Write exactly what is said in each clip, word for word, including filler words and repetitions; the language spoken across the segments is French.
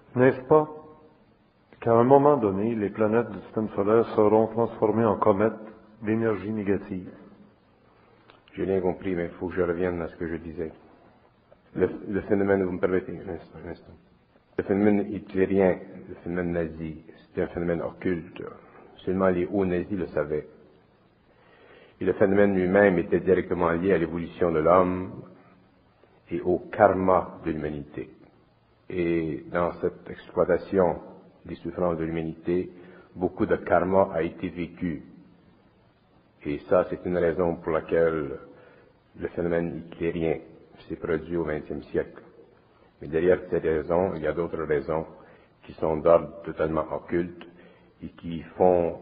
N'est-ce pas qu'à un moment donné, les planètes du système solaire seront transformées en comètes d'énergie négative? J'ai bien compris, mais il faut que je revienne à ce que je disais. Le, le phénomène, vous me permettez un instant, un instant. Le phénomène hitlérien, le phénomène nazi, c'était un phénomène occulte. Seulement les hauts nazis le savaient. Et le phénomène lui-même était directement lié à l'évolution de l'homme et au karma de l'humanité. Et dans cette exploitation des souffrances de l'humanité, beaucoup de karma a été vécu. Et ça, c'est une raison pour laquelle le phénomène hitlérien s'est produit au vingtième siècle. Mais derrière ces raisons, il y a d'autres raisons qui sont d'ordre totalement occulte et qui font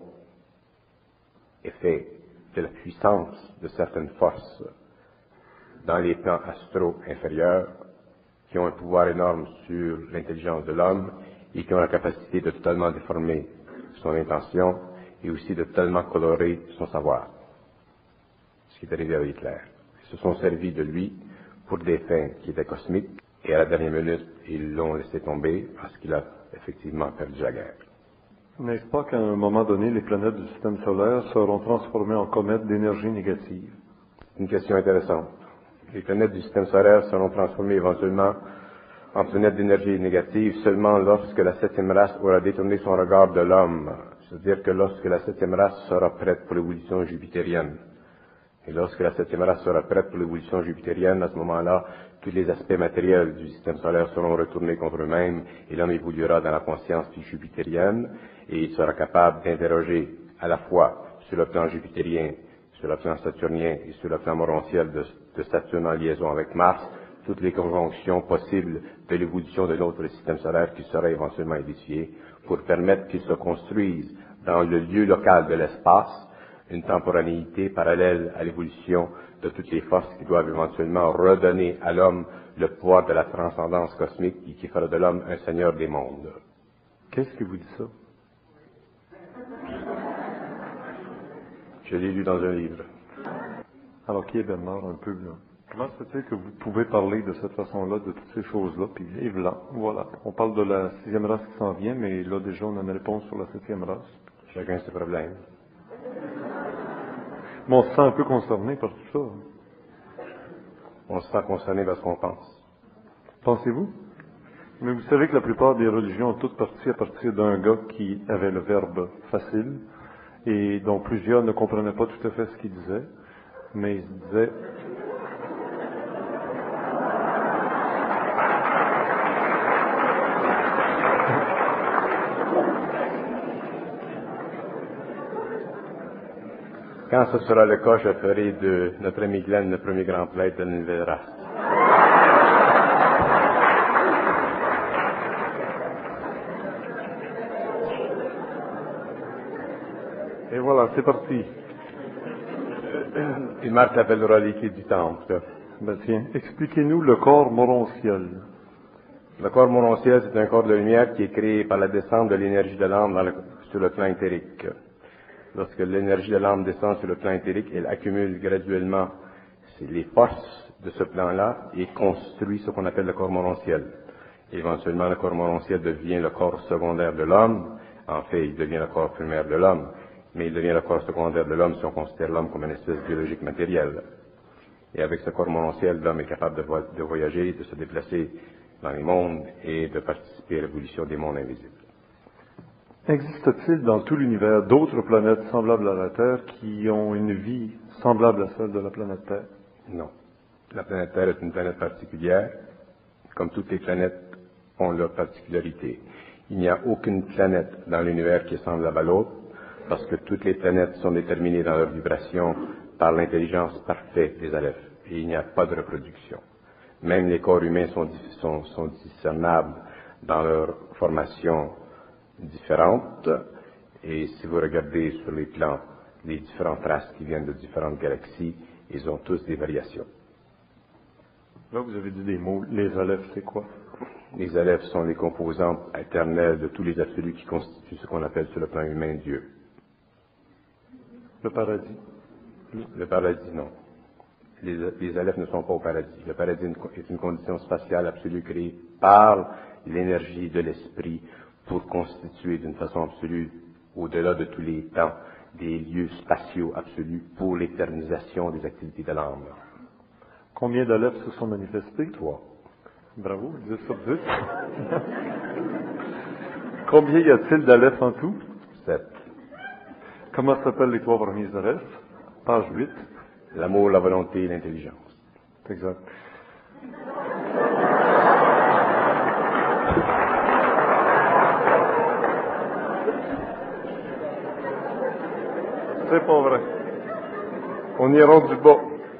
effet de la puissance de certaines forces dans les plans astraux inférieurs qui ont un pouvoir énorme sur l'intelligence de l'homme et qui ont la capacité de totalement déformer son intention et aussi de totalement colorer son savoir. Ce qui est arrivé avec Hitler. Ils se sont servis de lui pour des fins qui étaient cosmiques et à la dernière minute, ils l'ont laissé tomber parce qu'il a effectivement perdu la guerre. N'est-ce pas qu'à un moment donné, les planètes du système solaire seront transformées en comètes d'énergie négative? Une question intéressante. Les planètes du système solaire seront transformées éventuellement en planètes d'énergie négative seulement lorsque la septième race aura détourné son regard de l'homme. C'est-à-dire que lorsque la septième race sera prête pour l'évolution jupitérienne. Et lorsque la septième race sera prête pour l'évolution jupitérienne, à ce moment-là, tous les aspects matériels du système solaire seront retournés contre eux-mêmes et l'homme évoluera dans la conscience jupitérienne et il sera capable d'interroger à la fois sur le plan jupitérien, sur le plan saturnien et sur le plan morontiel de, de Saturne en liaison avec Mars, toutes les conjonctions possibles de l'évolution de notre système solaire qui sera éventuellement édifié pour permettre qu'il se construise dans le lieu local de l'espace une temporanéité parallèle à l'évolution de toutes les forces qui doivent éventuellement redonner à l'homme le pouvoir de la transcendance cosmique et qui fera de l'homme un seigneur des mondes. Qu'est-ce qui vous dit ça? Je l'ai lu dans un livre. Alors, qui est Bernard un peu, là? Comment se fait-il que vous pouvez parler de cette façon-là, de toutes ces choses-là, puis et voilà, voilà. On parle de la sixième race qui s'en vient, mais là, déjà, on a une réponse sur la septième race. Chacun ses problèmes. Mais on se sent un peu concerné par tout ça. On se sent concerné parce qu'on pense. Pensez-vous? Mais vous savez que la plupart des religions ont toutes parti à partir d'un gars qui avait le verbe facile, et dont plusieurs ne comprenaient pas tout à fait ce qu'il disait, mais il se disait... Quand ce sera le cas, je ferai de notre ami Glenn le premier grand prêtre de la nouvelle race. Et voilà, c'est parti. Une marque l'appellera l'équipe du temple. Ben tiens, expliquez-nous le corps morontiel. Le corps morontiel, c'est un corps de lumière qui est créé par la descente de l'énergie de l'âme le, sur le plan éthérique. Lorsque l'énergie de l'âme descend sur le plan éthérique, elle accumule graduellement les forces de ce plan-là et construit ce qu'on appelle le corps morontiel. Éventuellement, le corps morontiel devient le corps secondaire de l'homme. En fait, il devient le corps primaire de l'homme, mais il devient le corps secondaire de l'homme si on considère l'homme comme une espèce biologique matérielle. Et avec ce corps morontiel, l'homme est capable de, vo- de voyager, de se déplacer dans les mondes et de participer à l'évolution des mondes invisibles. Existe-t-il dans tout l'univers d'autres planètes semblables à la Terre qui ont une vie semblable à celle de la planète Terre? Non. La planète Terre est une planète particulière. Comme toutes les planètes ont leur particularité. Il n'y a aucune planète dans l'univers qui est semblable à l'autre, parce que toutes les planètes sont déterminées dans leur vibration par l'intelligence parfaite des alephes. Et il n'y a pas de reproduction. Même les corps humains sont, sont, sont discernables dans leur formation différentes, et si vous regardez sur les plans les différentes races qui viennent de différentes galaxies, ils ont tous des variations. Là, vous avez dit des mots. Les alephes, c'est quoi? Les alephes sont les composantes éternelles de tous les absolus qui constituent ce qu'on appelle sur le plan humain Dieu. Le paradis? Le paradis, non. Les, les alephes ne sont pas au paradis. Le paradis est une condition spatiale absolue créée par l'énergie de l'esprit pour constituer d'une façon absolue, au-delà de tous les temps, des lieux spatiaux absolus pour l'éternisation des activités de l'âme. Combien d'Aleph se sont manifestés? Trois. Bravo, dix sur dix. Combien y a-t-il d'Aleph en tout? Sept. Comment s'appellent les trois premiers Aleph? Page huit. L'amour, la volonté et l'intelligence. Exact. C'est pas vrai. On y est rendu bas.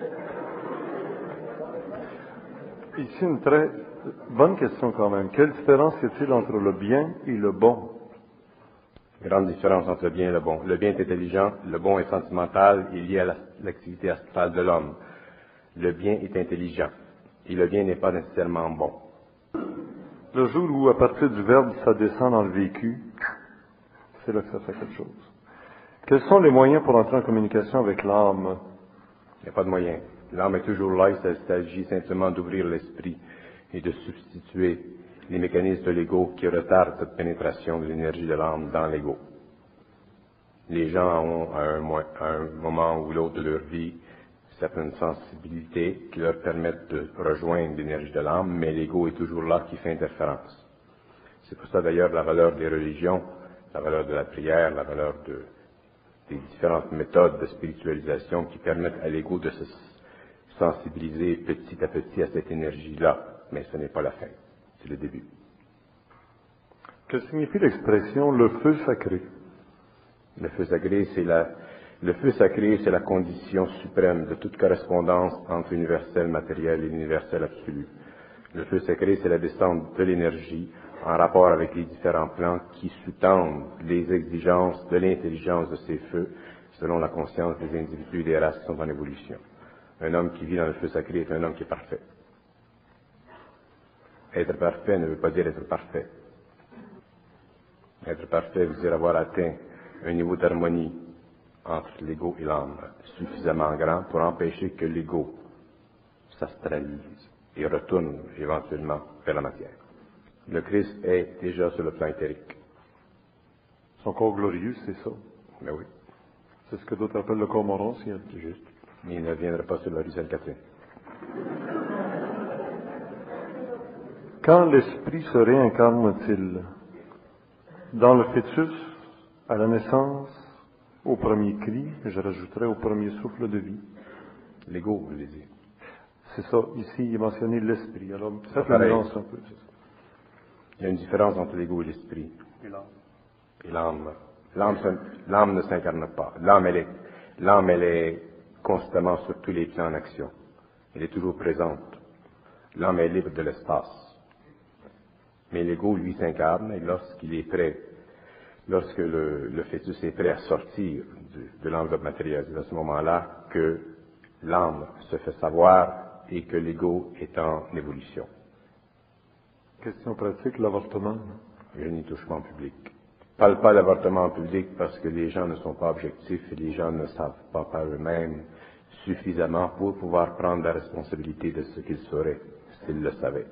Ici, une très bonne question quand même. Quelle différence y a-t-il entre le bien et le bon? Grande différence entre le bien et le bon. Le bien est intelligent, le bon est sentimental et lié à la- l'activité astrale de l'homme. Le bien est intelligent et le bien n'est pas nécessairement bon. Le jour où, à partir du verbe, ça descend dans le vécu, c'est là que ça fait quelque chose. Quels sont les moyens pour entrer en communication avec l'âme? Il n'y a pas de moyen. L'âme est toujours là, il s'agit simplement d'ouvrir l'esprit et de substituer les mécanismes de l'ego qui retardent cette pénétration de l'énergie de l'âme dans l'ego. Les gens ont, à un, mo- à un moment ou l'autre de leur vie, certaines sensibilités qui leur permettent de rejoindre l'énergie de l'âme, mais l'ego est toujours là qui fait interférence. C'est pour ça d'ailleurs la valeur des religions, la valeur de la prière, la valeur de, des différentes méthodes de spiritualisation qui permettent à l'ego de se sensibiliser petit à petit à cette énergie-là. Mais ce n'est pas la fin, c'est le début. Que signifie l'expression le feu sacré? Le feu sacré, c'est la, le feu sacré, c'est la condition suprême de toute correspondance entre l'universel matériel et l'universel absolu. Le feu sacré, c'est la descente de l'énergie en rapport avec les différents plans qui sous-tendent les exigences de l'intelligence de ces feux selon la conscience des individus et des races qui sont en évolution. Un homme qui vit dans le feu sacré est un homme qui est parfait. Être parfait ne veut pas dire être parfait. Être parfait veut dire avoir atteint un niveau d'harmonie entre l'ego et l'âme suffisamment grand pour empêcher que l'ego s'astralise et retourne éventuellement vers la matière. Le Christ est déjà sur le plan éthérique. Son corps glorieux, c'est ça. Mais oui, C'est ce que d'autres appellent le corps morontiel. c'est juste. Mais il ne viendra pas sur l'horizon Catherine. Quand l'esprit se réincarne-t-il? Dans le fœtus, à la naissance, au premier cri, je rajouterais au premier souffle de vie. L'ego, vous voulez dire. C'est ça. Ici, il est mentionné l'esprit. Alors, faites la pareil. nuance un peu. c'est ça. Il y a une différence entre l'ego et l'esprit. Et l'âme. Et l'âme. L'âme, se- l'âme ne s'incarne pas. L'âme, elle est, l'âme, elle est constamment sur tous les plans en action. Elle est toujours présente. L'âme est libre de l'espace. Mais l'ego, lui, s'incarne et lorsqu'il est prêt, lorsque le, le fœtus est prêt à sortir de, de l'enveloppe matérielle, c'est à ce moment-là que l'âme se fait savoir et que l'ego est en évolution. Question pratique, l'avortement. Je n'y touche pas en public. Je ne parle pas d'avortement en public parce que les gens ne sont pas objectifs et les gens ne savent pas par eux-mêmes suffisamment pour pouvoir prendre la responsabilité de ce qu'ils sauraient s'ils le savaient.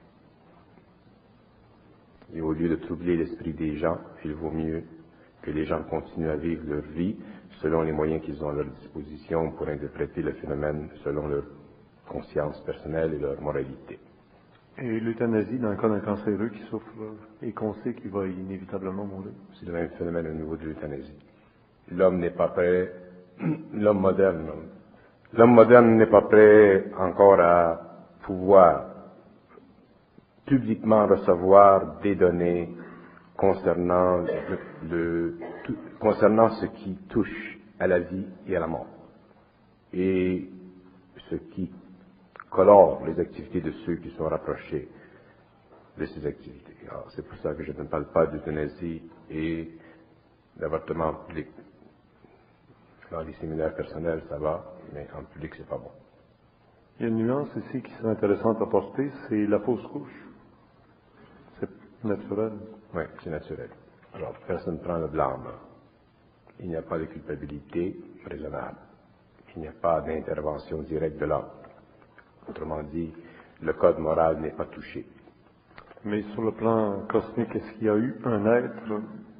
Et au lieu de troubler l'esprit des gens, il vaut mieux que les gens continuent à vivre leur vie selon les moyens qu'ils ont à leur disposition pour interpréter le phénomène selon leur conscience personnelle et leur moralité. Et l'euthanasie dans le cas d'un cancéreux qui souffre et qu'on sait qu'il va inévitablement mourir. C'est le même phénomène au niveau de l'euthanasie. L'homme n'est pas prêt, l'homme moderne, l'homme moderne n'est pas prêt encore à pouvoir publiquement recevoir des données concernant, le, le, tout, concernant ce qui touche à la vie et à la mort, et ce qui colore les activités de ceux qui sont rapprochés de ces activités. Alors, c'est pour ça que je ne parle pas d'euthanasie et d'avortement public. Dans les séminaires personnels, ça va, mais en public, c'est pas bon. Il y a une nuance ici qui serait intéressante à porter, c'est la fausse couche. C'est naturel. Oui, c'est naturel. Alors, personne ne prend le blâme. Il n'y a pas de culpabilité raisonnable. Il n'y a pas d'intervention directe de l'homme. Autrement dit, le code moral n'est pas touché. Mais sur le plan cosmique, est-ce qu'il y a eu un être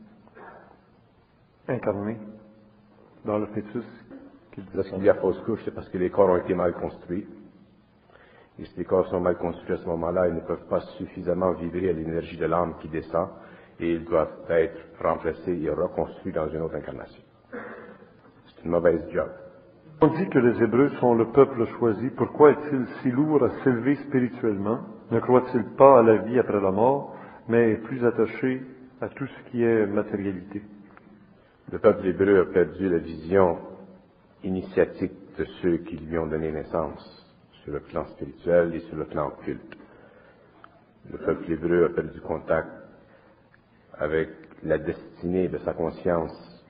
incarné dans le fœtus qui Lorsqu'il y a fausse couche, c'est parce que les corps ont été mal construits. Et si les corps sont mal construits à ce moment-là, ils ne peuvent pas suffisamment vibrer à l'énergie de l'âme qui descend et ils doivent être remplacés et reconstruits dans une autre incarnation. C'est une mauvaise job. On dit que les Hébreux sont le peuple choisi. Pourquoi est-il si lourd à s'élever spirituellement? Ne croit-il pas à la vie après la mort, mais est plus attaché à tout ce qui est matérialité? Le peuple hébreu a perdu la vision initiatique de ceux qui lui ont donné naissance sur le plan spirituel et sur le plan culte. Le peuple hébreu a perdu contact avec la destinée de sa conscience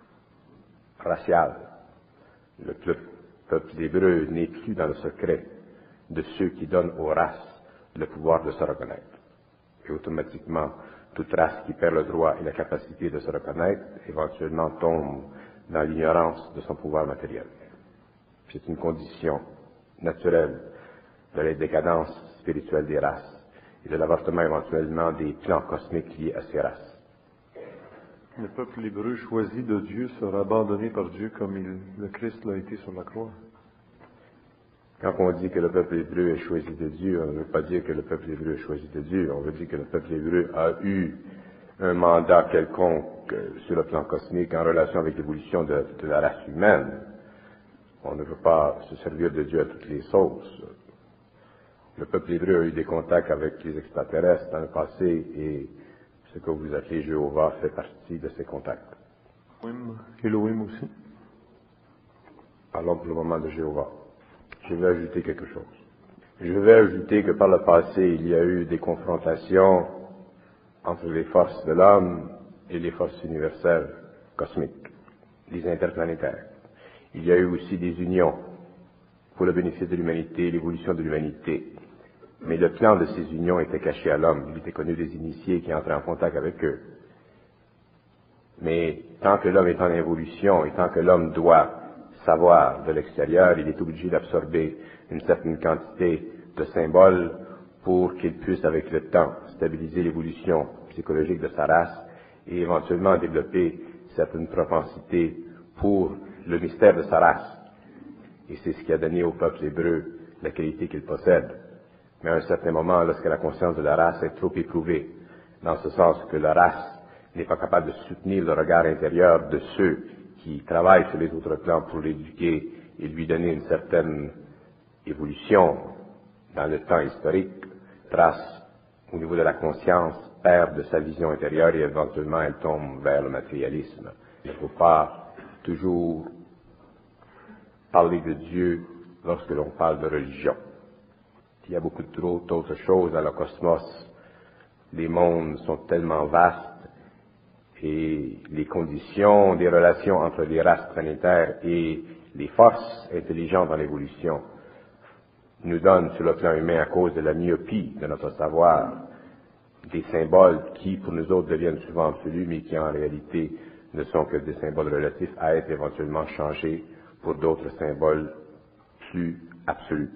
raciale. Le peuple hébreu n'est plus dans le secret de ceux qui donnent aux races le pouvoir de se reconnaître. Et automatiquement, toute race qui perd le droit et la capacité de se reconnaître, éventuellement tombe dans l'ignorance de son pouvoir matériel. C'est une condition naturelle de la décadence spirituelle des races et de l'avortement éventuellement des plans cosmiques liés à ces races. Le peuple hébreu choisi de Dieu sera abandonné par Dieu comme il, le Christ l'a été sur la croix. Quand on dit que le peuple hébreu est choisi de Dieu, on ne veut pas dire que le peuple hébreu est choisi de Dieu, on veut dire que le peuple hébreu a eu un mandat quelconque sur le plan cosmique en relation avec l'évolution de, de la race humaine. On ne veut pas se servir de Dieu à toutes les sauces. Le peuple hébreu a eu des contacts avec les extraterrestres dans le passé et ce que vous appelez Jéhovah fait partie de ces contacts. Elohim aussi. Parlons pour le moment de Jéhovah. Je vais ajouter quelque chose. Je vais ajouter que par le passé, il y a eu des confrontations entre les forces de l'homme et les forces universelles cosmiques, les interplanétaires. Il y a eu aussi des unions pour le bénéfice de l'humanité, l'évolution de l'humanité. Mais le plan de ces unions était caché à l'homme. Il était connu des initiés qui entraient en contact avec eux. Mais tant que l'homme est en évolution et tant que l'homme doit savoir de l'extérieur, il est obligé d'absorber une certaine quantité de symboles pour qu'il puisse, avec le temps, stabiliser l'évolution psychologique de sa race et éventuellement développer certaines propensités pour le mystère de sa race. Et c'est ce qui a donné au peuple hébreu la qualité qu'il possède. Mais à un certain moment, lorsque la conscience de la race est trop éprouvée, dans ce sens que la race n'est pas capable de soutenir le regard intérieur de ceux qui travaillent sur les autres plans pour l'éduquer et lui donner une certaine évolution dans le temps historique, trace au niveau de la conscience, perd de sa vision intérieure et éventuellement elle tombe vers le matérialisme. Il ne faut pas toujours parler de Dieu lorsque l'on parle de religion. Il y a beaucoup trop d'autres choses dans le cosmos. Les mondes sont tellement vastes et les conditions des relations entre les races planétaires et les forces intelligentes dans l'évolution nous donnent sur le plan humain, à cause de la myopie de notre savoir, des symboles qui pour nous autres deviennent souvent absolus mais qui en réalité ne sont que des symboles relatifs à être éventuellement changés pour d'autres symboles plus absolus.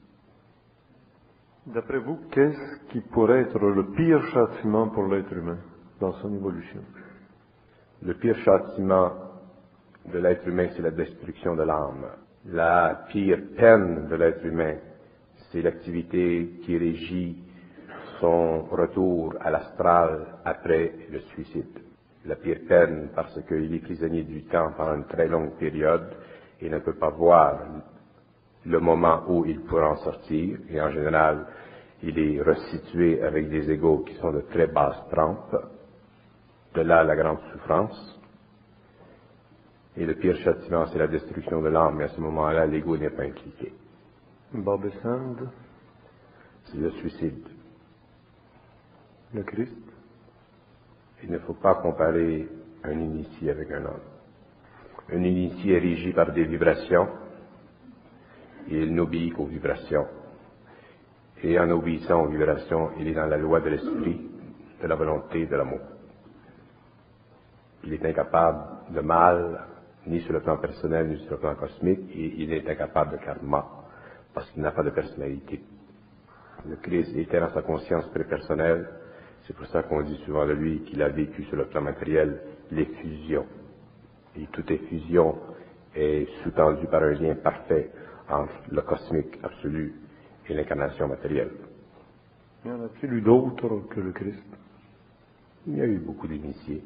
D'après vous, qu'est-ce qui pourrait être le pire châtiment pour l'être humain dans son évolution? Le pire châtiment de l'être humain, c'est la destruction de l'âme. La pire peine de l'être humain, c'est l'activité qui régit son retour à l'astral après le suicide. La pire peine parce qu'il est prisonnier du temps pendant une très longue période et ne peut pas voir le moment où il pourra en sortir, et en général, il est resitué avec des égaux qui sont de très basse trempe. De là, la grande souffrance. Et le pire châtiment, c'est la destruction de l'âme, mais à ce moment-là, l'ego n'est pas impliqué. Bob et Sand, c'est le suicide. Le Christ. Il ne faut pas comparer un initié avec un homme. Un initié est régi par des vibrations, et il n'obéit qu'aux vibrations. Et en obéissant aux vibrations, il est dans la loi de l'esprit, de la volonté et de l'amour. Il est incapable de mal, ni sur le plan personnel, ni sur le plan cosmique, et il est incapable de karma, parce qu'il n'a pas de personnalité. Le Christ était dans sa conscience prépersonnelle. C'est pour ça qu'on dit souvent de lui qu'il a vécu sur le plan matériel les fusions. Et toute effusion est sous-tendue par un lien parfait entre le cosmique absolu et l'incarnation matérielle. Y en a-t-il eu d'autres que le Christ? Il y a eu beaucoup d'initiés.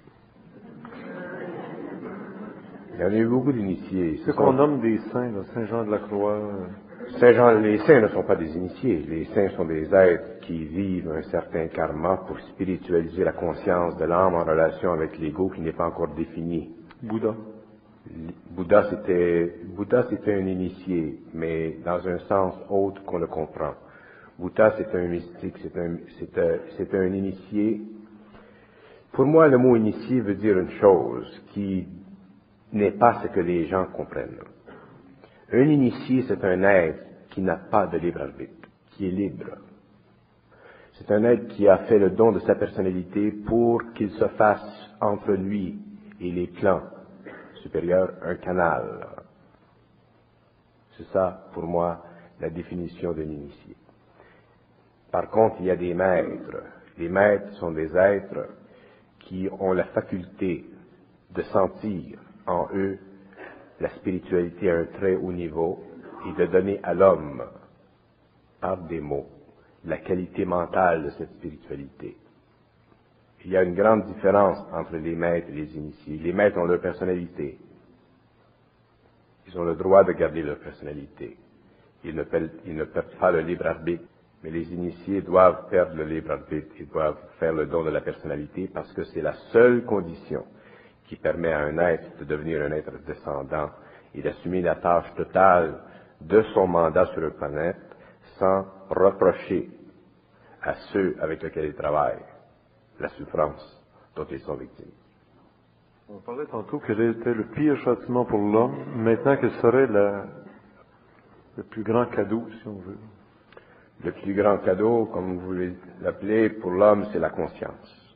Il y en a eu beaucoup d'initiés. Ce qu'on nomme des saints, là, Saint Jean de la Croix. Saint Jean, les saints ne sont pas des initiés. Les saints sont des êtres qui vivent un certain karma pour spiritualiser la conscience de l'âme en relation avec l'ego qui n'est pas encore défini. Bouddha. Bouddha, c'était, Bouddha, c'était un initié, mais dans un sens autre qu'on le comprend. Bouddha, c'est un mystique, c'est un, c'est un, c'est un initié. Pour moi, le mot initié veut dire une chose qui n'est pas ce que les gens comprennent. Un initié, c'est un être qui n'a pas de libre arbitre, qui est libre. C'est un être qui a fait le don de sa personnalité pour qu'il se fasse entre lui et les plans supérieurs un canal. C'est ça, pour moi, la définition d'un initié. Par contre, il y a des maîtres. Les maîtres sont des êtres qui ont la faculté de sentir en eux la spiritualité à un très haut niveau et de donner à l'homme, par des mots, la qualité mentale de cette spiritualité. Il y a une grande différence entre les maîtres et les initiés. Les maîtres ont leur personnalité. Ils ont le droit de garder leur personnalité. Ils ne perdent, ils ne perdent pas le libre arbitre. Mais les initiés doivent perdre le libre arbitre. Ils doivent faire le don de la personnalité parce que c'est la seule condition qui permet à un être de devenir un être descendant et d'assumer la tâche totale de son mandat sur la planète sans reprocher à ceux avec lesquels il travaille la souffrance dont ils sont victimes. On parlait tantôt quel était le pire châtiment pour l'homme. Maintenant, quel serait la, le plus grand cadeau, si on veut? Le plus grand cadeau, comme vous l'appelez, pour l'homme, c'est la conscience.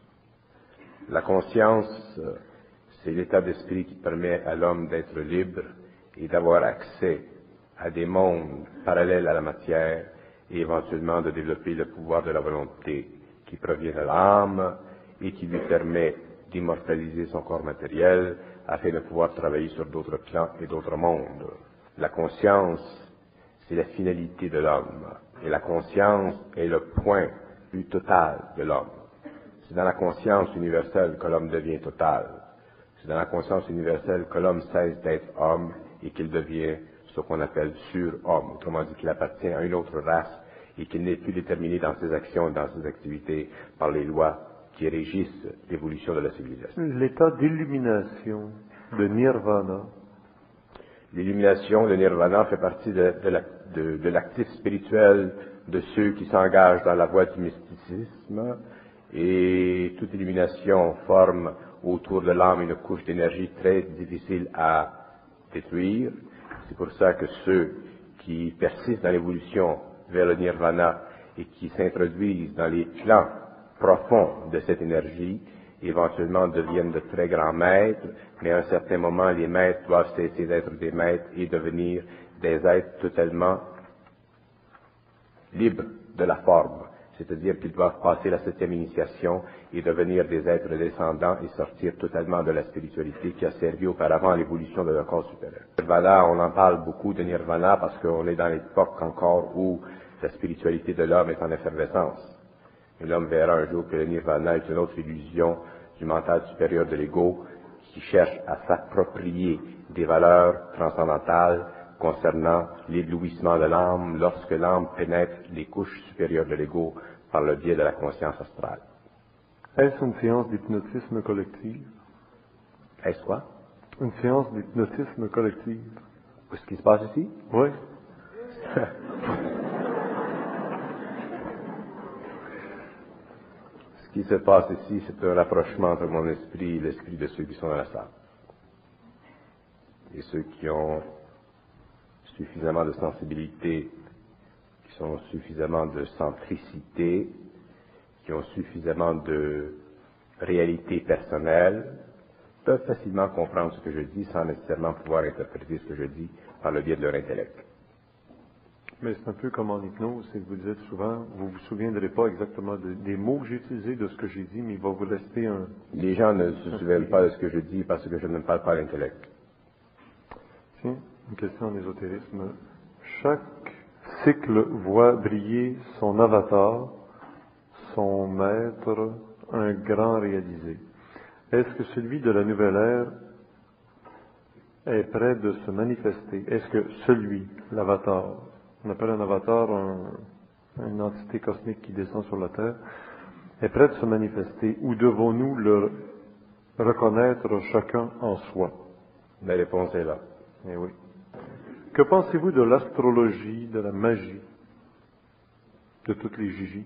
La conscience, c'est l'état d'esprit qui permet à l'homme d'être libre et d'avoir accès à des mondes parallèles à la matière et éventuellement de développer le pouvoir de la volonté qui provient de l'âme et qui lui permet d'immortaliser son corps matériel afin de pouvoir travailler sur d'autres plans et d'autres mondes. La conscience, c'est la finalité de l'homme et la conscience est le point plus total de l'homme. C'est dans la conscience universelle que l'homme devient total. C'est dans la conscience universelle que l'homme cesse d'être homme et qu'il devient ce qu'on appelle surhomme, autrement dit qu'il appartient à une autre race et qu'il n'est plus déterminé dans ses actions et dans ses activités par les lois qui régissent l'évolution de la civilisation. L'état d'illumination, de nirvana. L'illumination, le nirvana, fait partie de, de, la, de, de l'actif spirituel de ceux qui s'engagent dans la voie du mysticisme, et toute illumination forme autour de l'âme une couche d'énergie très difficile à détruire. C'est pour ça que ceux qui persistent dans l'évolution vers le nirvana et qui s'introduisent dans les plans profonds de cette énergie, éventuellement deviennent de très grands maîtres, mais à un certain moment, les maîtres doivent cesser d'être des maîtres et devenir des êtres totalement libres de la forme. C'est-à-dire qu'ils doivent passer la septième initiation et devenir des êtres descendants et sortir totalement de la spiritualité qui a servi auparavant à l'évolution de leur corps supérieur. Nirvana, on en parle beaucoup de nirvana parce qu'on est dans l'époque encore où la spiritualité de l'homme est en effervescence. Et l'homme verra un jour que le nirvana est une autre illusion du mental supérieur de l'ego qui cherche à s'approprier des valeurs transcendantales concernant l'éblouissement de l'âme lorsque l'âme pénètre les couches supérieures de l'ego par le biais de la conscience astrale. Est-ce une séance d'hypnotisme collective? Est-ce quoi? Une séance d'hypnotisme collective. Qu'est-ce qui se passe ici? Oui. Ce qui se passe ici, c'est un rapprochement entre mon esprit et l'esprit de ceux qui sont dans la salle. Et ceux qui ont suffisamment de sensibilité, qui sont suffisamment de centricité, qui ont suffisamment de réalité personnelle, peuvent facilement comprendre ce que je dis sans nécessairement pouvoir interpréter ce que je dis par le biais de leur intellect. Mais c'est un peu comme en hypnose, c'est que vous dites souvent, vous vous souviendrez pas exactement de- des mots que j'ai utilisés, de ce que j'ai dit, mais il va vous rester un... Les gens ne se souviennent pas de ce que je dis parce que je ne parle pas l'intellect. Tiens, une question en ésotérisme. Chaque cycle voit briller son avatar, son maître, un grand réalisé. Est-ce que celui de la nouvelle ère est prêt de se manifester? Est-ce que celui, l'avatar, on appelle un avatar un, une entité cosmique qui descend sur la Terre, est prêt de se manifester, ou devons-nous le reconnaître chacun en soi? La réponse est là. Eh oui. Que pensez-vous de l'astrologie, de la magie, de toutes les gigies?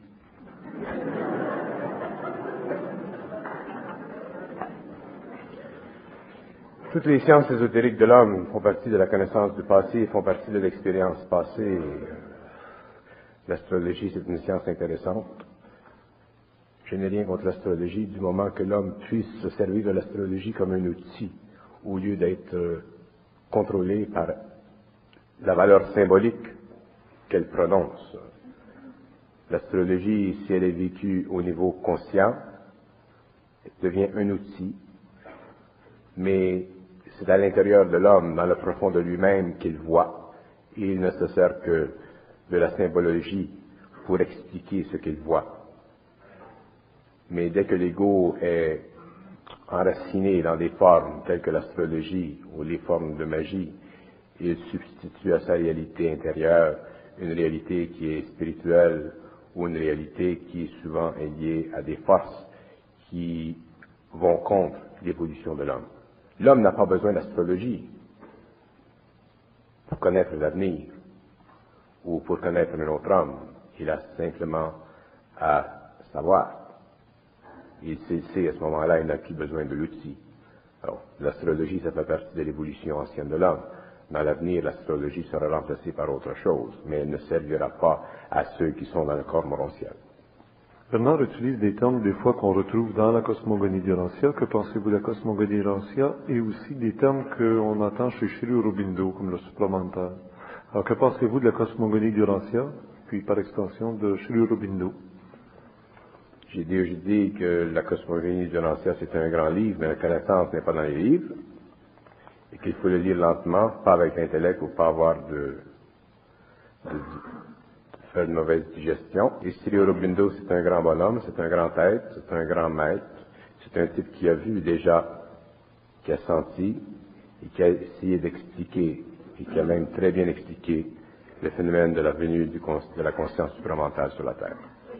Toutes les sciences ésotériques de l'homme font partie de la connaissance du passé, font partie de l'expérience passée. L'astrologie, c'est une science intéressante. Je n'ai rien contre l'astrologie du moment que l'homme puisse se servir de l'astrologie comme un outil, au lieu d'être contrôlé par la valeur symbolique qu'elle prononce. L'astrologie, si elle est vécue au niveau conscient, devient un outil, mais c'est à l'intérieur de l'homme, dans le profond de lui-même, qu'il voit. Et il ne se sert que de la symbologie pour expliquer ce qu'il voit. Mais dès que l'ego est enraciné dans des formes telles que l'astrologie ou les formes de magie, il substitue à sa réalité intérieure une réalité qui est spirituelle ou une réalité qui souvent est liée à des forces qui vont contre l'évolution de l'homme. L'homme n'a pas besoin d'astrologie pour connaître l'avenir ou pour connaître un autre homme. Il a simplement à savoir. Il sait, sait à ce moment-là, il n'a plus besoin de l'outil. Alors, l'astrologie, ça fait partie de l'évolution ancienne de l'homme. Dans l'avenir, l'astrologie sera remplacée par autre chose, mais elle ne servira pas à ceux qui sont dans le corps morontiel. Bernard utilise des termes des fois qu'on retrouve dans la cosmogonie d'Urantia. Que pensez-vous de la cosmogonie d'Urantia? Et aussi des termes qu'on entend chez Sri Aurobindo, comme le supramental. Alors, que pensez-vous de la cosmogonie d'Urantia, puis par extension de Sri Aurobindo? J'ai déjà dit que la cosmogonie d'Urantia, c'est un grand livre, mais la connaissance n'est pas dans les livres, et qu'il faut le lire lentement, pas avec l'intellect, ou pas avoir de, de, de faire de mauvaise digestion. Et Sri Aurobindo, c'est un grand bonhomme, c'est un grand être, c'est un grand maître, c'est un type qui a vu déjà, qui a senti, et qui a essayé d'expliquer, et qui a même très bien expliqué le phénomène de la venue du, de la conscience supramentale sur la Terre.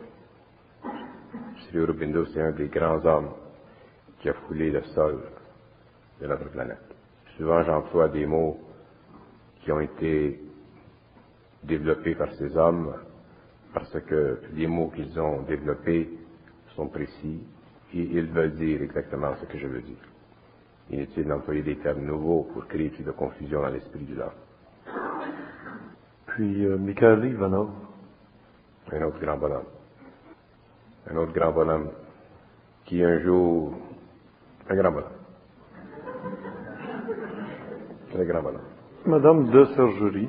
Sri Aurobindo, c'est un des grands hommes qui a foulé le sol de notre planète. Souvent, j'emploie des mots qui ont été développés par ces hommes parce que les mots qu'ils ont développés sont précis et ils veulent dire exactement ce que je veux dire. Inutile d'employer des termes nouveaux pour créer plus de confusion dans l'esprit de l'homme. Puis, euh, Mikhail Ivanov. Un autre grand bonhomme. Un autre grand bonhomme qui un jour... Un grand bonhomme. Un grand bonhomme. Madame de Sergerie.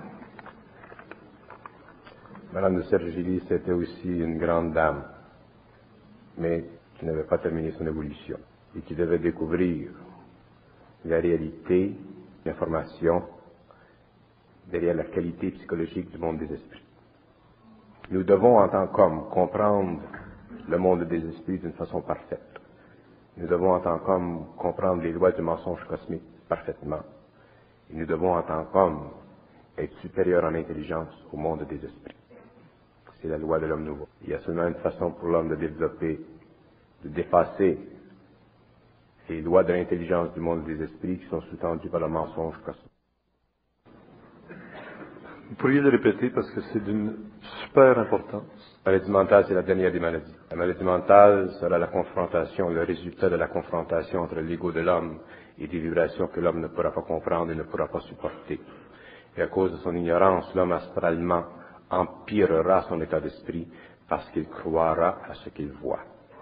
Madame de Sergerie, c'était aussi une grande dame, mais qui n'avait pas terminé son évolution et qui devait découvrir la réalité, l'information derrière la qualité psychologique du monde des esprits. Nous devons, en tant qu'hommes, comprendre le monde des esprits d'une façon parfaite. Nous devons, en tant qu'hommes, comprendre les lois du mensonge cosmique parfaitement. Et nous devons, en tant qu'hommes, être supérieurs en intelligence au monde des esprits. C'est la loi de l'homme nouveau. Il y a seulement une façon pour l'homme de développer, de dépasser les lois de l'intelligence du monde des esprits qui sont sous-tendues par le mensonge cosmique. Vous pourriez le répéter parce que c'est d'une super importance. La maladie mentale, c'est la dernière des maladies. La maladie mentale sera la confrontation, le résultat de la confrontation entre l'ego de l'homme et des vibrations que l'homme ne pourra pas comprendre et ne pourra pas supporter. Et à cause de son ignorance, l'homme astralement empirera son état d'esprit parce qu'il croira à ce qu'il voit.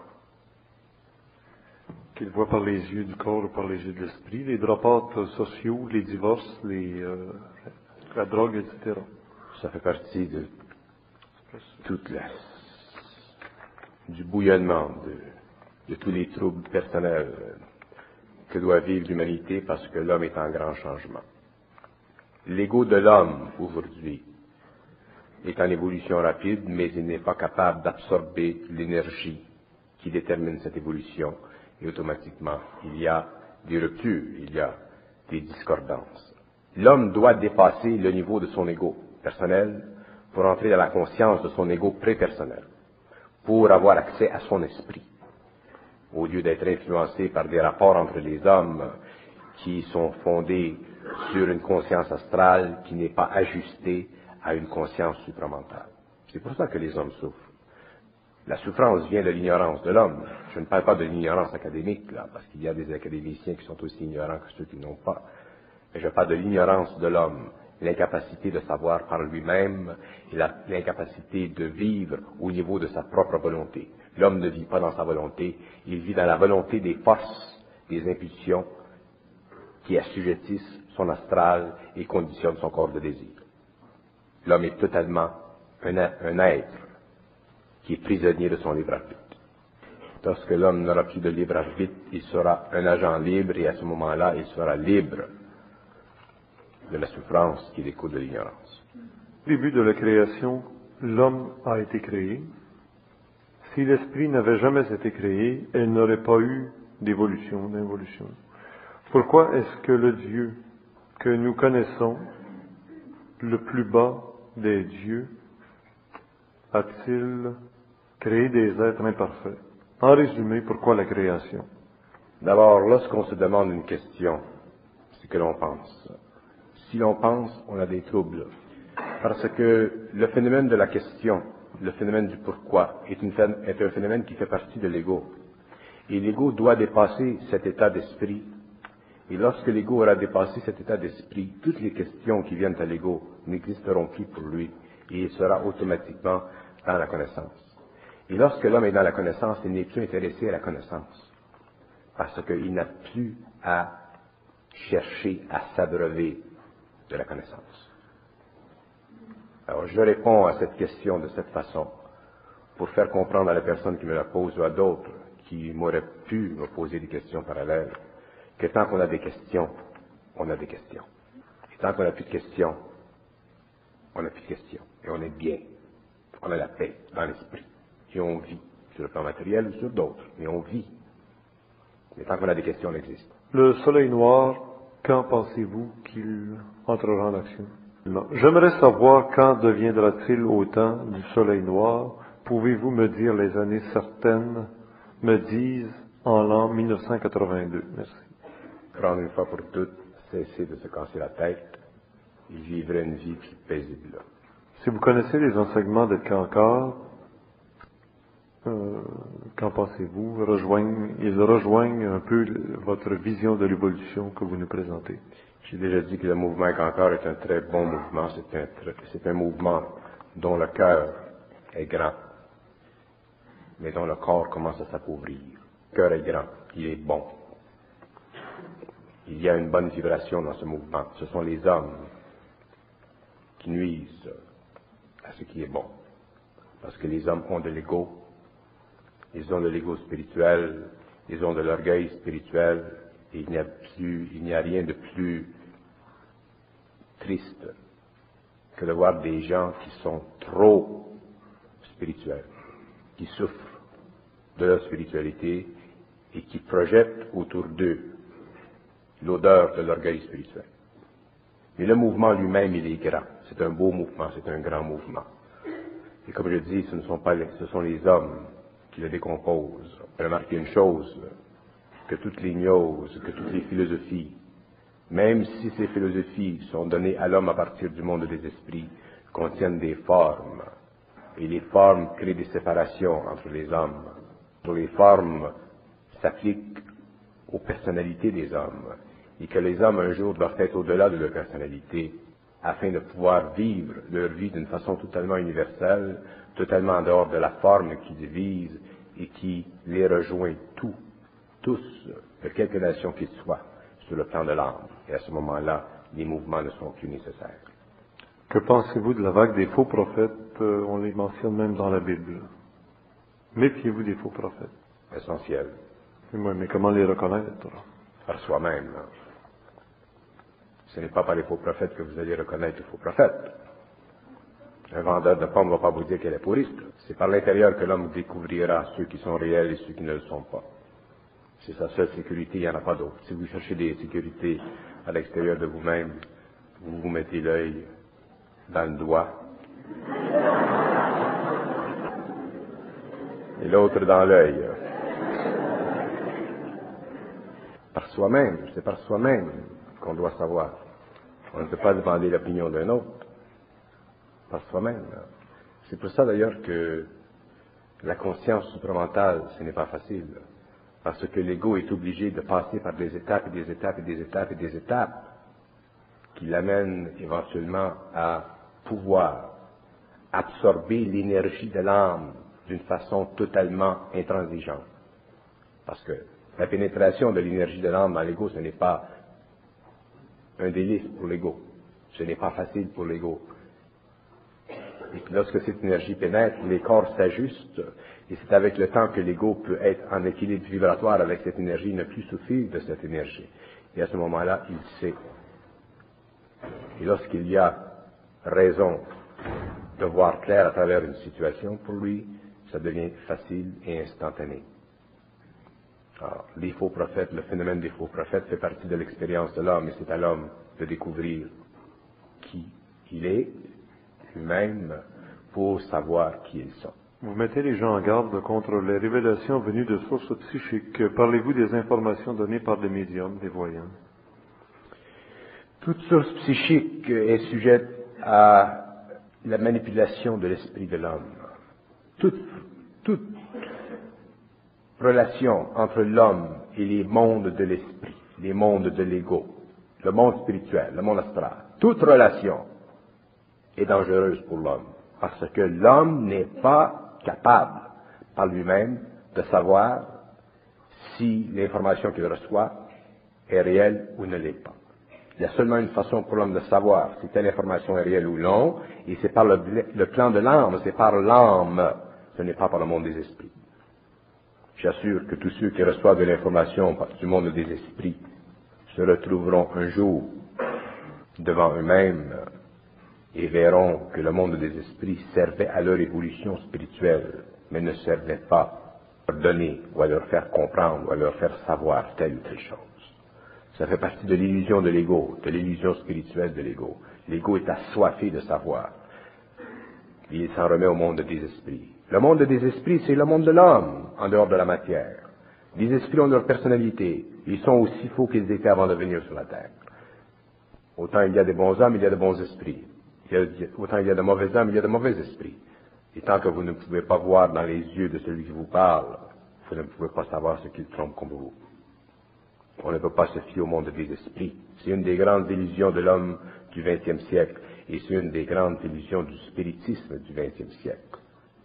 Qu'il voit par les yeux du corps ou par les yeux de l'esprit, les drop-outs sociaux, les divorces, les, euh, la drogue, et cetera. Ça fait partie de toute la, du bouillonnement, de, de tous les troubles personnels que doit vivre l'humanité parce que l'homme est en grand changement. L'ego de l'homme, aujourd'hui, est en évolution rapide, mais il n'est pas capable d'absorber l'énergie qui détermine cette évolution. Et automatiquement, il y a des ruptures, il y a des discordances. L'homme doit dépasser le niveau de son ego personnel pour entrer dans la conscience de son ego pré-personnel, pour avoir accès à son esprit, au lieu d'être influencé par des rapports entre les hommes qui sont fondés sur une conscience astrale qui n'est pas ajustée à une conscience supramentale. C'est pour ça que les hommes souffrent. La souffrance vient de l'ignorance de l'homme. Je ne parle pas de l'ignorance académique, là, parce qu'il y a des académiciens qui sont aussi ignorants que ceux qui n'ont pas. Mais je parle de l'ignorance de l'homme, l'incapacité de savoir par lui-même et la, l'incapacité de vivre au niveau de sa propre volonté. L'homme ne vit pas dans sa volonté, il vit dans la volonté des forces, des impulsions qui assujettissent son astral et conditionnent son corps de désir. L'homme est totalement un, un être qui est prisonnier de son libre arbitre. Lorsque l'homme n'aura plus de libre arbitre, il sera un agent libre et à ce moment-là, il sera libre de la souffrance qui découle de l'ignorance. Au début de la création, l'homme a été créé. Si l'esprit n'avait jamais été créé, elle n'aurait pas eu d'évolution, d'involution. Pourquoi est-ce que le Dieu que nous connaissons, le plus bas des dieux, a-t-il créé des êtres imparfaits? En résumé, pourquoi la création? D'abord, lorsqu'on se demande une question, c'est que l'on pense. Si l'on pense, on a des troubles. Parce que le phénomène de la question, le phénomène du pourquoi, est, une, est un phénomène qui fait partie de l'ego. Et l'ego doit dépasser cet état d'esprit. Et lorsque l'ego aura dépassé cet état d'esprit, toutes les questions qui viennent à l'ego n'existeront plus pour lui. Et il sera automatiquement dans la connaissance. Et lorsque l'homme est dans la connaissance, il n'est plus intéressé à la connaissance. Parce qu'il n'a plus à chercher à s'abreuver de la connaissance. Alors je réponds à cette question de cette façon pour faire comprendre à la personne qui me la pose ou à d'autres qui m'auraient pu me poser des questions parallèles que tant qu'on a des questions, on a des questions. Et tant qu'on n'a plus de questions, on n'a plus de questions. Et on est bien. On a la paix dans l'esprit. Et on vit sur le plan matériel ou sur d'autres. Mais on vit. Mais tant qu'on a des questions, on existe. Le soleil noir, quand pensez-vous qu'il entrera en action? Non. J'aimerais savoir quand deviendra-t-il autant du soleil noir. Pouvez-vous me dire les années certaines me disent en l'an mille neuf cent quatre-vingt-deux? Merci. Prendre une fois pour toutes, cesser de se casser la tête et vivre une vie plus paisible. Si vous connaissez les enseignements d'Ed Cancard, euh, qu'en pensez-vous? Rejoignent, ils rejoignent un peu votre vision de l'évolution que vous nous présentez. J'ai déjà dit que le mouvement Cancard est un très bon mouvement. C'est un, c'est un mouvement dont le cœur est grand, mais dont le corps commence à s'appauvrir. Le cœur est grand, il est bon. Il y a une bonne vibration dans ce mouvement. Ce sont les hommes qui nuisent à ce qui est bon. Parce que les hommes ont de l'ego, ils ont de l'ego spirituel, ils ont de l'orgueil spirituel, et il n'y a plus, il n'y a rien de plus triste que de voir des gens qui sont trop spirituels, qui souffrent de leur spiritualité et qui projettent autour d'eux l'odeur de l'orgueil spirituel. Mais le mouvement lui-même, il est grand. C'est un beau mouvement, c'est un grand mouvement. Et comme je dis, ce ne sont pas les, ce sont les hommes qui le décomposent. Remarquez une chose, que toutes les gnoses, que toutes les philosophies, même si ces philosophies sont données à l'homme à partir du monde des esprits, contiennent des formes. Et les formes créent des séparations entre les hommes. Les formes s'appliquent aux personnalités des hommes. Et que les hommes un jour doivent être au-delà de leur personnalité afin de pouvoir vivre leur vie d'une façon totalement universelle, totalement en dehors de la forme qui divise et qui les rejoint tous, tous, de quelque nation qu'ils soient, sur le plan de l'âme. Et à ce moment-là, les mouvements ne sont plus nécessaires. Que pensez-vous de la vague des faux prophètes? Euh, on les mentionne même dans la Bible. Méfiez-vous des faux prophètes. Essentiel. Oui, mais comment les reconnaître? Par soi-même. Ce n'est pas par les faux prophètes que vous allez reconnaître le faux prophète. Un vendeur de pommes ne va pas vous dire qu'elle est pourriste. C'est par l'intérieur que l'homme découvrira ceux qui sont réels et ceux qui ne le sont pas. C'est sa seule sécurité, il n'y en a pas d'autre. Si vous cherchez des sécurités à l'extérieur de vous-même, vous vous mettez l'œil dans le doigt et l'autre dans l'œil. Par soi-même, c'est par soi-même qu'on doit savoir. On ne peut pas demander l'opinion d'un autre. Par soi-même. C'est pour ça d'ailleurs que la conscience supramentale, ce n'est pas facile. Parce que l'ego est obligé de passer par des étapes et des étapes et des étapes et des étapes qui l'amènent éventuellement à pouvoir absorber l'énergie de l'âme d'une façon totalement intransigeante. Parce que la pénétration de l'énergie de l'âme dans l'ego, ce n'est pas un délice pour l'ego. Ce n'est pas facile pour l'ego. Et puis lorsque cette énergie pénètre, les corps s'ajustent, et c'est avec le temps que l'ego peut être en équilibre vibratoire avec cette énergie, ne plus souffrir de cette énergie. Et à ce moment-là, il sait. Et lorsqu'il y a raison de voir clair à travers une situation, pour lui, ça devient facile et instantané. Alors, les faux prophètes, le phénomène des faux prophètes fait partie de l'expérience de l'homme, et c'est à l'homme de découvrir qui il est, lui-même, pour savoir qui ils sont. Vous mettez les gens en garde contre les révélations venues de sources psychiques. Parlez-vous des informations données par des médiums, des voyants? Toute source psychique est sujette à la manipulation de l'esprit de l'homme. Toute, toute relation entre l'homme et les mondes de l'esprit, les mondes de l'ego, le monde spirituel, le monde astral, toute relation est dangereuse pour l'homme. Parce que l'homme n'est pas capable, par lui-même, de savoir si l'information qu'il reçoit est réelle ou ne l'est pas. Il y a seulement une façon pour l'homme de savoir si telle information est réelle ou non, et c'est par le, le plan de l'âme, c'est par l'âme, ce n'est pas par le monde des esprits. J'assure que tous ceux qui reçoivent de l'information du monde des esprits se retrouveront un jour devant eux-mêmes et verront que le monde des esprits servait à leur évolution spirituelle, mais ne servait pas à leur donner ou à leur faire comprendre ou à leur faire savoir telle ou telle chose. Ça fait partie de l'illusion de l'ego, de l'illusion spirituelle de l'ego. L'ego est assoiffé de savoir. Et il s'en remet au monde des esprits. Le monde des esprits, c'est le monde de l'homme, en dehors de la matière. Les esprits ont leur personnalité. Ils sont aussi faux qu'ils étaient avant de venir sur la terre. Autant il y a de bons hommes, il y a de bons esprits. Il y a, autant il y a de mauvais hommes, il y a de mauvais esprits. Et tant que vous ne pouvez pas voir dans les yeux de celui qui vous parle, vous ne pouvez pas savoir ce qu'il trompe comme vous. On ne peut pas se fier au monde des esprits. C'est une des grandes illusions de l'homme du vingtième siècle. Et c'est une des grandes illusions du spiritisme du vingtième siècle.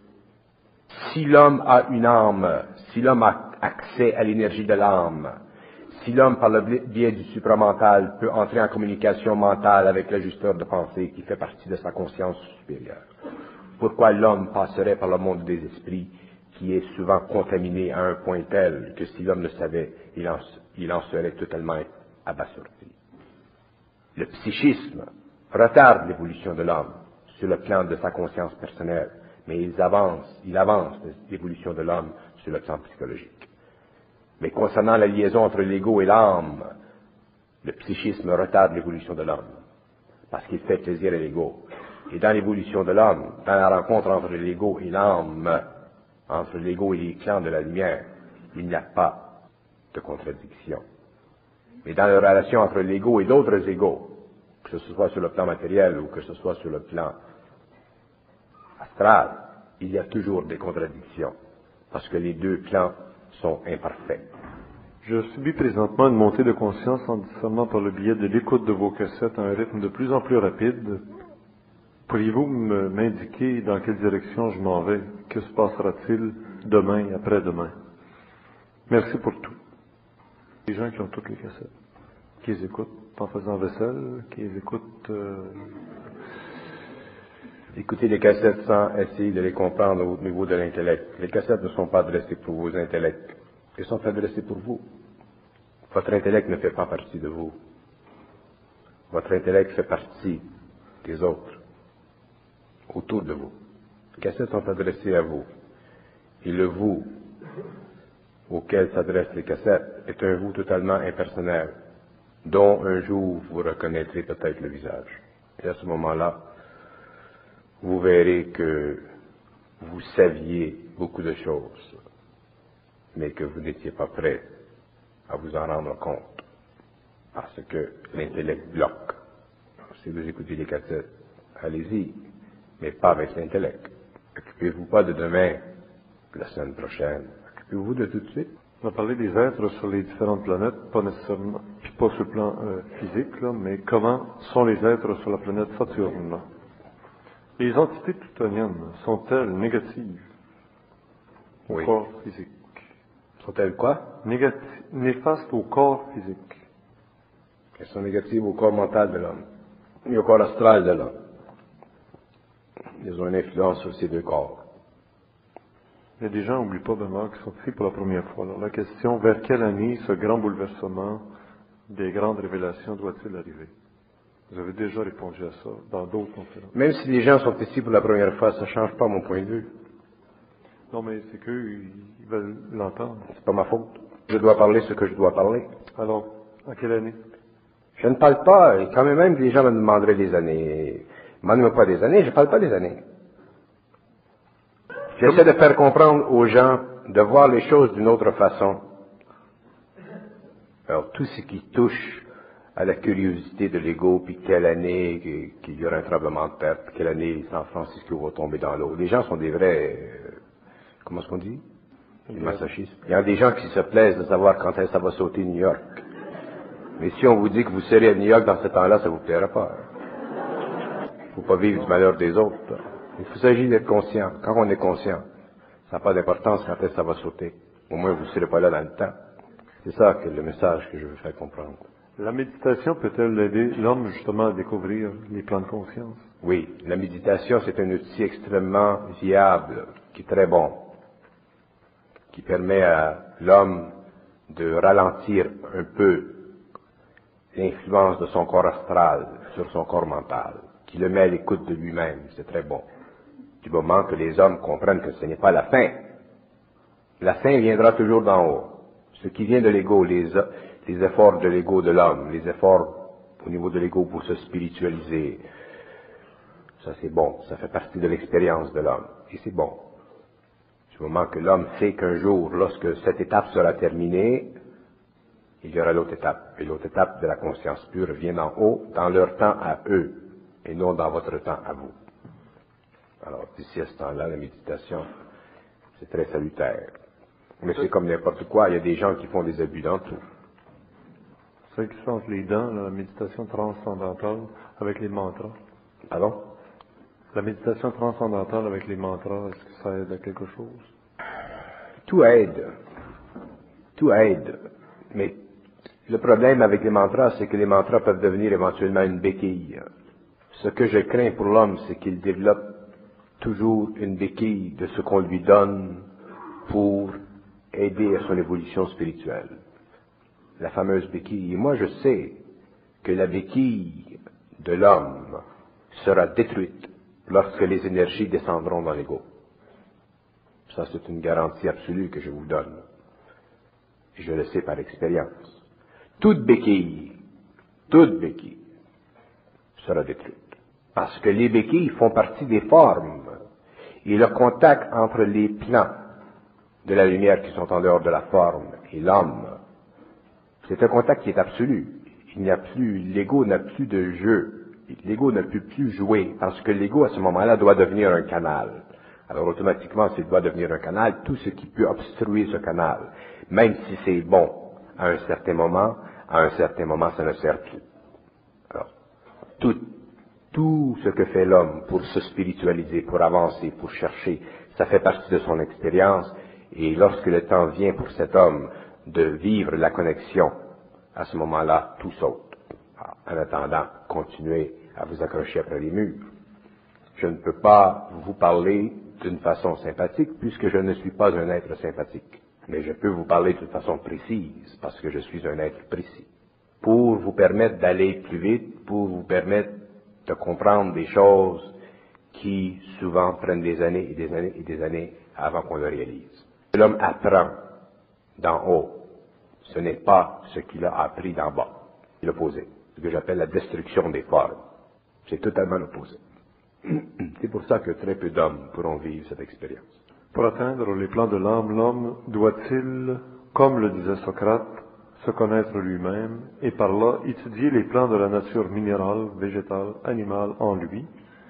Si l'homme a une âme, si l'homme a accès à l'énergie de l'âme, si l'homme, par le biais du supramental, peut entrer en communication mentale avec l'ajusteur de pensée qui fait partie de sa conscience supérieure, pourquoi l'homme passerait par le monde des esprits qui est souvent contaminé à un point tel que si l'homme le savait, il en, il en serait totalement abasourdi. Le psychisme retarde l'évolution de l'homme sur le plan de sa conscience personnelle, mais il avance, il avance l'évolution de l'homme sur le plan psychologique. Mais concernant la liaison entre l'ego et l'âme, le psychisme retarde l'évolution de l'homme, parce qu'il fait plaisir à l'ego. Et dans l'évolution de l'homme, dans la rencontre entre l'ego et l'âme, entre l'ego et les clans de la lumière, il n'y a pas de contradiction. Mais dans la relation entre l'ego et d'autres égos, que ce soit sur le plan matériel ou que ce soit sur le plan astral, il y a toujours des contradictions, parce que les deux plans sont imparfaits. Je subis présentement une montée de conscience en discernant par le biais de l'écoute de vos cassettes à un rythme de plus en plus rapide. Pourriez-vous m'indiquer dans quelle direction je m'en vais? Que se passera-t-il demain et après-demain? Merci pour tout. Les gens qui ont toutes les cassettes, qui les écoutent en faisant vaisselle, qui les écoutent euh, Écoutez les cassettes sans essayer de les comprendre au niveau de l'intellect. Les cassettes ne sont pas adressées pour vos intellects. Elles sont adressées pour vous. Votre intellect ne fait pas partie de vous. Votre intellect fait partie des autres, autour de vous. Les cassettes sont adressées à vous. Et le vous auquel s'adressent les cassettes est un vous totalement impersonnel, dont un jour vous reconnaîtrez peut-être le visage. Et à ce moment-là, vous verrez que vous saviez beaucoup de choses, mais que vous n'étiez pas prêt à vous en rendre compte, parce que l'intellect bloque. Si vous écoutez les cassettes, allez-y, mais pas avec l'intellect. Occupez-vous pas de demain, de la semaine prochaine. Occupez-vous de tout de suite. On a parlé des êtres sur les différentes planètes, pas nécessairement, puis pas sur le plan euh, physique, là, mais comment sont les êtres sur la planète Saturne. Les entités plutoniennes sont-elles négatives au Oui. corps physique? Sont-elles quoi? Négati- néfastes au corps physique. Elles sont négatives au corps mental de l'homme et au corps astral de l'homme. Ils ont une influence sur ces deux corps. Il y a des gens, n'oublient pas vraiment, qui sont ici pour la première fois. Alors, la question, vers quelle année ce grand bouleversement des grandes révélations doit-il arriver? Vous avez déjà répondu à ça dans d'autres conférences. Même si les gens sont ici pour la première fois, ça ne change pas mon point de vue. Non, mais c'est qu'eux, ils veulent l'entendre. C'est pas ma faute. Je dois parler ce que je dois parler. Alors, à quelle année? Je ne parle pas, et quand même les gens me demanderaient les années. Demandez-moi pas des années, je ne parle pas des années. J'essaie de faire comprendre aux gens de voir les choses d'une autre façon. Alors, tout ce qui touche à la curiosité de l'ego, puis quelle année qu'il y aura un tremblement de terre, puis quelle année San Francisco va tomber dans l'eau. Les gens sont des vrais, euh, comment est-ce qu'on dit? Des masochistes. Il y a des gens qui se plaisent de savoir quand est-ce que ça va sauter New York. Mais si on vous dit que vous serez à New York dans ce temps-là, ça vous plaira pas. Il ne faut pas vivre du malheur des autres. Il s'agit d'être conscient. Quand on est conscient, ça n'a pas d'importance quand est-ce que ça va sauter. Au moins, vous ne serez pas là dans le temps. C'est ça que le message que je veux faire comprendre. La méditation peut-elle aider l'homme justement à découvrir les plans de conscience? Oui, la méditation, c'est un outil extrêmement viable, qui est très bon, qui permet à l'homme de ralentir un peu l'influence de son corps astral sur son corps mental, qui le met à l'écoute de lui-même. C'est très bon. Du moment que les hommes comprennent que ce n'est pas la fin. La fin viendra toujours d'en haut. Ce qui vient de l'ego, les, les efforts de l'ego de l'homme, les efforts au niveau de l'ego pour se spiritualiser, ça c'est bon, ça fait partie de l'expérience de l'homme. Et c'est bon. Du moment que l'homme sait qu'un jour, lorsque cette étape sera terminée, il y aura l'autre étape. Et l'autre étape de la conscience pure vient d'en haut, dans leur temps à eux, et non dans votre temps à vous. Alors, d'ici à ce temps-là, la méditation, c'est très salutaire. Mais c'est comme n'importe quoi, il y a des gens qui font des abus dans tout. Ceux qui sentent les dents, la méditation transcendantale avec les mantras. Pardon? La méditation transcendantale avec les mantras, est-ce que ça aide à quelque chose? Tout aide. Tout aide. Mais le problème avec les mantras, c'est que les mantras peuvent devenir éventuellement une béquille. Ce que je crains pour l'homme, c'est qu'il développe toujours une béquille de ce qu'on lui donne pour aider à son évolution spirituelle. La fameuse béquille. Et moi, je sais que la béquille de l'homme sera détruite lorsque les énergies descendront dans l'ego. Ça, c'est une garantie absolue que je vous donne. Et je le sais par expérience. Toute béquille, toute béquille sera détruite. Parce que les béquilles font partie des formes. Et le contact entre les plans de la lumière qui sont en dehors de la forme et l'homme, c'est un contact qui est absolu. Il n'y a plus, l'ego n'a plus de jeu. L'ego ne peut plus jouer parce que l'ego à ce moment-là doit devenir un canal. Alors automatiquement, s'il doit devenir un canal, tout ce qui peut obstruer ce canal, même si c'est bon à un certain moment, à un certain moment, ça ne sert plus. Alors, tout, tout ce que fait l'homme pour se spiritualiser, pour avancer, pour chercher, ça fait partie de son expérience. Et lorsque le temps vient pour cet homme de vivre la connexion, à ce moment-là, tout saute. En attendant, continuez à vous accrocher après les murs. je ne peux pas vous parler d'une façon sympathique puisque je ne suis pas un être sympathique. Mais je peux vous parler d'une façon précise parce que je suis un être précis. Pour vous permettre d'aller plus vite, pour vous permettre de comprendre des choses qui souvent prennent des années et des années et des années avant qu'on le réalise. L'homme apprend d'en haut. Ce n'est pas ce qu'il a appris d'en bas. C'est l'opposé. Ce que j'appelle la destruction des formes. C'est totalement l'opposé. C'est pour ça que très peu d'hommes pourront vivre cette expérience. Pour atteindre les plans de l'âme, l'homme doit-il, comme le disait Socrate, se connaître lui-même et par là étudier les plans de la nature minérale, végétale, animale en lui,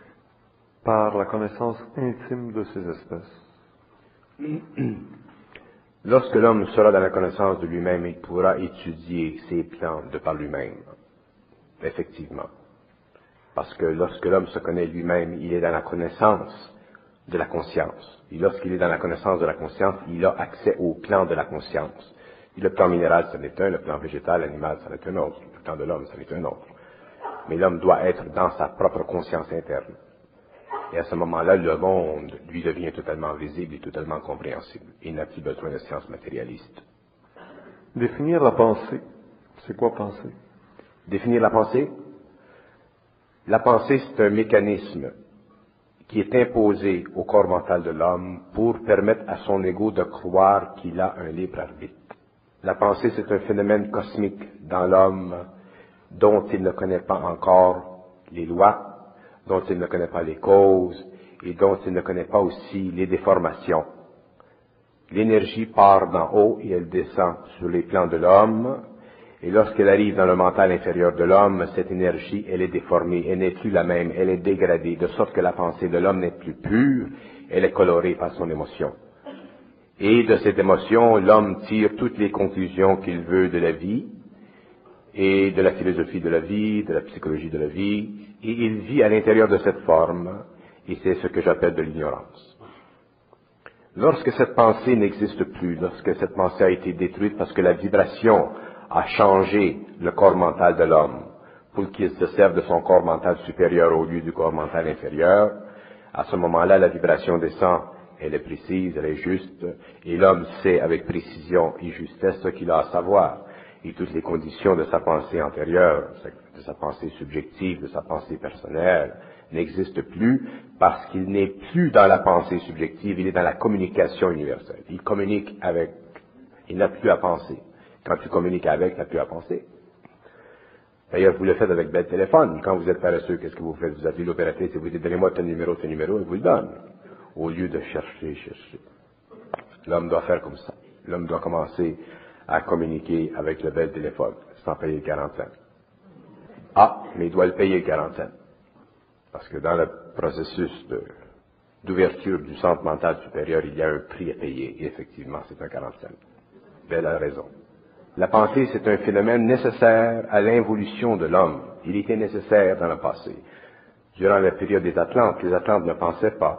par la connaissance intime de ces espèces. Lorsque l'homme sera dans la connaissance de lui-même, il pourra étudier ses plans de par lui-même. Effectivement. Parce que lorsque l'homme se connaît lui-même, il est dans la connaissance de la conscience. Et lorsqu'il est dans la connaissance de la conscience, il a accès au plan de la conscience. Et le plan minéral, c'en est un, le plan végétal, animal, c'en est un autre, le plan de l'homme, c'en est un autre. Mais l'homme doit être dans sa propre conscience interne. Et à ce moment-là, le monde lui devient totalement visible et totalement compréhensible. Il n'a plus besoin de sciences matérialistes. Définir la pensée. C'est quoi penser? Définir la pensée? La pensée, c'est un mécanisme qui est imposé au corps mental de l'homme pour permettre à son ego de croire qu'il a un libre arbitre. La pensée, c'est un phénomène cosmique dans l'homme dont il ne connaît pas encore les lois, dont il ne connaît pas les causes et dont il ne connaît pas aussi les déformations. L'énergie part d'en haut et elle descend sur les plans de l'homme, et lorsqu'elle arrive dans le mental inférieur de l'homme, cette énergie, elle est déformée, elle n'est plus la même, elle est dégradée, de sorte que la pensée de l'homme n'est plus pure, elle est colorée par son émotion. Et de cette émotion, l'homme tire toutes les conclusions qu'il veut de la vie, et de la philosophie de la vie, de la psychologie de la vie, et il vit à l'intérieur de cette forme, et c'est ce que j'appelle de l'ignorance. Lorsque cette pensée n'existe plus, lorsque cette pensée a été détruite parce que la vibration a changé le corps mental de l'homme pour qu'il se serve de son corps mental supérieur au lieu du corps mental inférieur, à ce moment-là, la vibration descend, elle est précise, elle est juste, et l'homme sait avec précision et justesse ce qu'il a à savoir. Et toutes les conditions de sa pensée antérieure, de sa pensée subjective, de sa pensée personnelle, n'existent plus parce qu'il n'est plus dans la pensée subjective, il est dans la communication universelle. Il communique avec, il n'a plus à penser. Quand tu communiques avec, tu n'as plus à penser. D'ailleurs, vous le faites avec bel téléphone. Quand vous êtes paresseux, qu'est-ce que vous faites? Vous appelez l'opératrice et vous dites, donnez-moi ton numéro, ton numéro, et vous le donne. Au lieu de chercher, chercher. L'homme doit faire comme ça. L'homme doit commencer à communiquer avec le bel téléphone, sans payer le quarante cents. Ah, mais il doit le payer le quarante cents. Parce que dans le processus de, d'ouverture du centre mental supérieur, il y a un prix à payer. Et effectivement, c'est un quarante cents. Belle raison. La pensée, c'est un phénomène nécessaire à l'involution de l'homme. Il était nécessaire dans le passé. Durant la période des Atlantes, les Atlantes ne pensaient pas.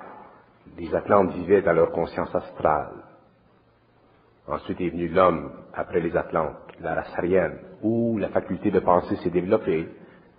Les Atlantes vivaient dans leur conscience astrale. Ensuite est venu l'homme, après les Atlantes, la race aryenne, où la faculté de penser s'est développée.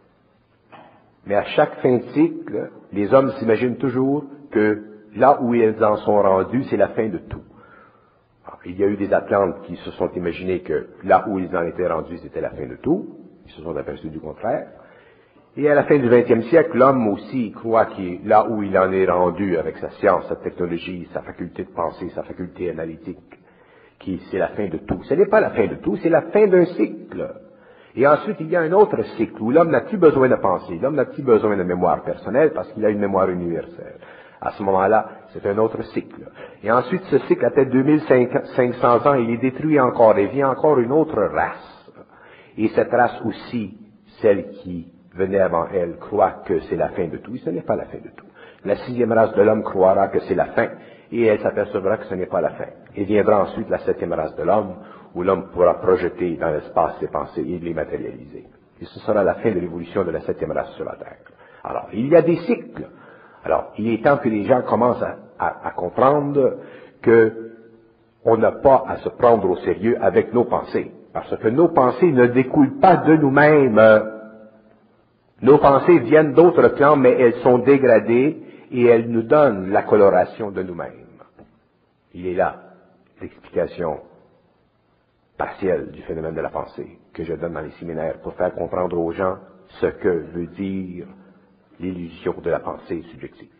Mais à chaque fin de cycle, les hommes s'imaginent toujours que là où ils en sont rendus, c'est la fin de tout. Alors, il y a eu des Atlantes qui se sont imaginés que là où ils en étaient rendus, c'était la fin de tout. Ils se sont aperçus du contraire. Et à la fin du vingtième siècle, l'homme aussi croit que là où il en est rendu avec sa science, sa technologie, sa faculté de penser, sa faculté analytique, qui c'est la fin de tout. Ce n'est pas la fin de tout, c'est la fin d'un cycle. Et ensuite, il y a un autre cycle où l'homme n'a plus besoin de penser, l'homme n'a plus besoin de mémoire personnelle parce qu'il a une mémoire universelle. À ce moment-là, c'est un autre cycle. Et ensuite, ce cycle, à peut-être deux mille cinq cents ans, il est détruit encore et vient encore une autre race. Et cette race aussi, celle qui venait avant elle, croit que c'est la fin de tout. Et ce n'est pas la fin de tout. La sixième race de l'homme croira que c'est la fin. Et elle s'apercevra que ce n'est pas la fin. Et viendra ensuite la septième race de l'homme, où l'homme pourra projeter dans l'espace ses pensées et les matérialiser. Et ce sera la fin de l'évolution de la septième race sur la Terre. Alors, il y a des cycles. Alors, il est temps que les gens commencent à, à, à comprendre que on n'a pas à se prendre au sérieux avec nos pensées. Parce que nos pensées ne découlent pas de nous-mêmes. Nos pensées viennent d'autres plans, mais elles sont dégradées et elles nous donnent la coloration de nous-mêmes. Il est là l'explication partielle du phénomène de la pensée que je donne dans les séminaires pour faire comprendre aux gens ce que veut dire l'illusion de la pensée subjective.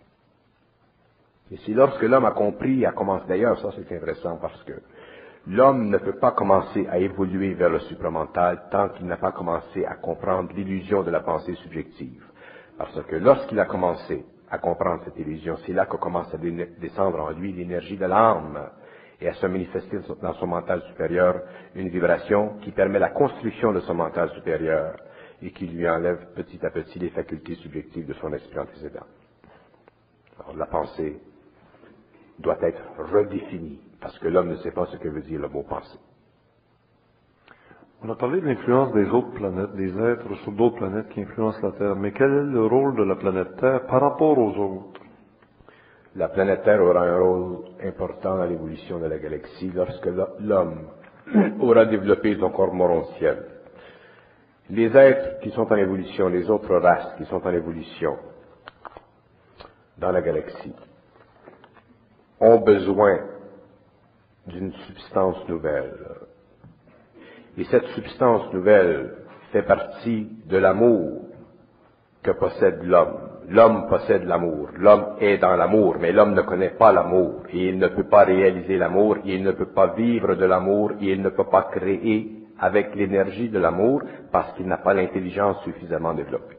Et c'est lorsque l'homme a compris, a commencé, d'ailleurs, ça c'est intéressant parce que l'homme ne peut pas commencer à évoluer vers le supramental tant qu'il n'a pas commencé à comprendre l'illusion de la pensée subjective. Parce que lorsqu'il a commencé à comprendre cette illusion, c'est là que commence à descendre en lui l'énergie de l'âme et à se manifester dans son mental supérieur une vibration qui permet la construction de son mental supérieur et qui lui enlève petit à petit les facultés subjectives de son esprit antécédent. Alors la pensée doit être redéfinie parce que l'homme ne sait pas ce que veut dire le mot pensée. On a parlé de l'influence des autres planètes, des êtres sur d'autres planètes qui influencent la Terre, mais quel est le rôle de la planète Terre par rapport aux autres? La planète Terre aura un rôle important dans l'évolution de la galaxie lorsque l'homme aura développé son corps morontiel. Les êtres qui sont en évolution, les autres races qui sont en évolution dans la galaxie, ont besoin d'une substance nouvelle. Et cette substance nouvelle fait partie de l'amour que possède l'homme. L'homme possède l'amour. L'homme est dans l'amour, mais l'homme ne connaît pas l'amour. Et il ne peut pas réaliser l'amour, et il ne peut pas vivre de l'amour, et il ne peut pas créer avec l'énergie de l'amour parce qu'il n'a pas l'intelligence suffisamment développée.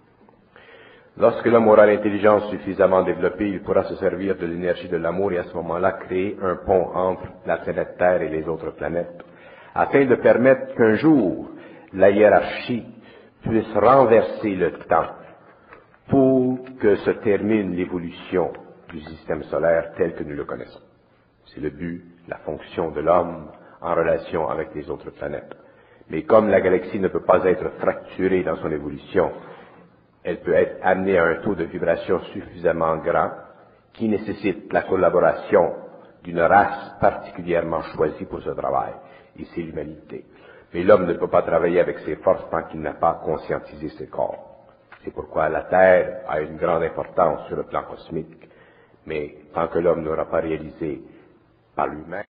Lorsque l'homme aura l'intelligence suffisamment développée, il pourra se servir de l'énergie de l'amour et à ce moment-là créer un pont entre la planète Terre et les autres planètes, afin de permettre qu'un jour la hiérarchie puisse renverser le temps pour que se termine l'évolution du système solaire tel que nous le connaissons. C'est le but, la fonction de l'homme en relation avec les autres planètes. Mais comme la galaxie ne peut pas être fracturée dans son évolution, elle peut être amenée à un taux de vibration suffisamment grand qui nécessite la collaboration d'une race particulièrement choisie pour ce travail, et c'est l'humanité. Mais l'homme ne peut pas travailler avec ses forces tant qu'il n'a pas conscientisé ses corps. C'est pourquoi la Terre a une grande importance sur le plan cosmique, mais tant que l'homme n'aura pas réalisé par lui-même